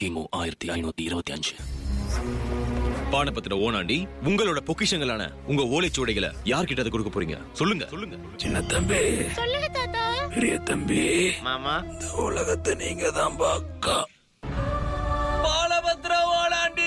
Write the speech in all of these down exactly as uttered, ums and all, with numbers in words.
கிமு ஆயிரத்தி ஐநூத்தி இருபத்தி அஞ்சு. பானபத்திர ஓனாண்டி உங்களோட பொக்கிஷங்களான உங்க ஓலைச்சுவடைகளை யார்கிட்ட கொடுக்க போறீங்க? சொல்லுங்க சொல்லுங்க. சின்ன தம்பி, சொல்லுங்க தாத்தா. பெரிய தம்பி, மாமா, இந்த உலகத்தை நீங்க தான் பாக்கா. பாலபத்திர ஓனாண்டி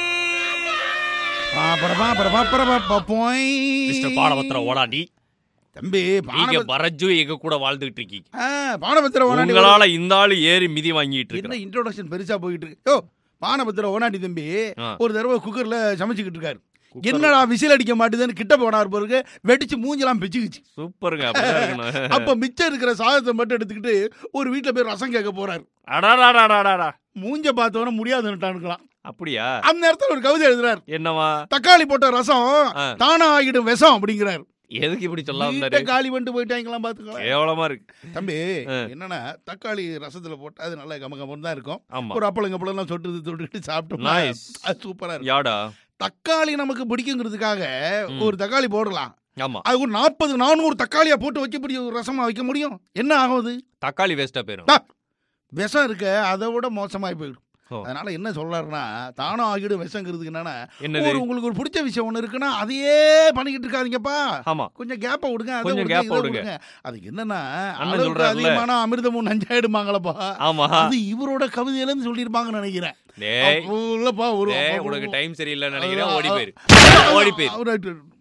பாலபத்திர ஓடாண்டி தம்பி, நீங்க பரஜு எங்க கூட வாழ்ந்துட்டு இருக்கீங்க. பானபத்திர ஓனாண்டி உங்களால இந்த ஆளு ஏறி மிதி வாங்கிட்டு என்ன இருக்கு. இன்ட்ரோடக்ஷன் பெருசா போயிட்டு இருக்கு. யோ, பானபத்திர ஓனாண்டி தம்பி ஒரு தடவை குக்கர்ல சமைச்சுக்கிட்டு இருக்காரு. என்னடா விசில் அடிக்க மாட்டேதுன்னு கிட்ட போனார் பிறகு வெடிச்சு மூஞ்செல்லாம் பிச்சுக்குச்சு. சூப்பருங்க. அப்ப மிச்சம் இருக்கிற சாதத்தை மட்டும் எடுத்துக்கிட்டு ஒரு வீட்டுல போய் ரசம் கேட்க போறாரு. அடாடாடாடாடா, மூஞ்ச பார்த்தவன முடியாதுன்னுட்டானுக்கலாம். அப்படியா? அந்த நேரத்துல ஒரு கவிதை எழுதுறாரு. என்னவா? தக்காளி போட்ட ரசம் தானா ஆகிடும் விஷம் அப்படிங்கிறாரு. எதுக்கு இப்படி சொல்ல வந்தாரு? வீட்டை காலி பண்ணிட்டு போயிட்டாங்களாம் பாத்துக்கலாம். கேவலமா இருக்கு தம்பி. என்னன்னா தக்காளி ரசத்துல போட்டா அது நல்லா கம கமன்னு தான் இருக்கும். ஆமா. ஒரு அப்பளம் கப்பளம் சொட்டு தொட்டுக்கிட்டு சாப்பிட்டோம்னா Nice. அது சூப்பரா இருக்கும். யாடா? தக்காளி நமக்கு பிடிக்குங்கிறதுக்காக ஒரு தக்காளி போடலாம். ஆமா. அது ஒரு நாற்பது நானூறு தக்காளியா போட்டு வைக்க முடியும், ரசமா வைக்க முடியும். என்ன ஆகுது? தக்காளி வேஸ்டா போயிரும். விஷம் இருக்க அதை விட மோசமாயி போயிடும். ஓ. அதனால என்ன சொல்றாருன்னா, தானா ஆகிடும் விஷங்கிறதுக்கு என்னன்னா, என்னது? ஒரு உங்களுக்கு ஒரு பிடிச்ச விஷயம் ஒண்ணு இருக்குன்னா அதையே பண்ணிக்கிட்டு இருக்காதீங்கப்பா. ஆமா. கொஞ்சம் கேப்ப விடுங்க, அதை கொஞ்சம் விடுங்க, கேப்ப இதை விடுங்க. விடுங்க. அது என்னன்னா, அண்ணன் அளவுக்கு சொல்றாருல்ல. அதிகமான அமிர்தமும் நஞ்சாயிடுமாங்களப்பா. ஆமா. அது இவரோட கவிதையில இருந்து சொல்லிருப்பாங்கன்னு நினைக்கிறேன். டேய், அப்போ இல்லப்பா ஒரு டேய், அப்போ- உனக்கு டைம் சரியில்லைன்னு நினைக்கிறேன். ஓடி போயிரு, ஓடி போயிரு. அவரு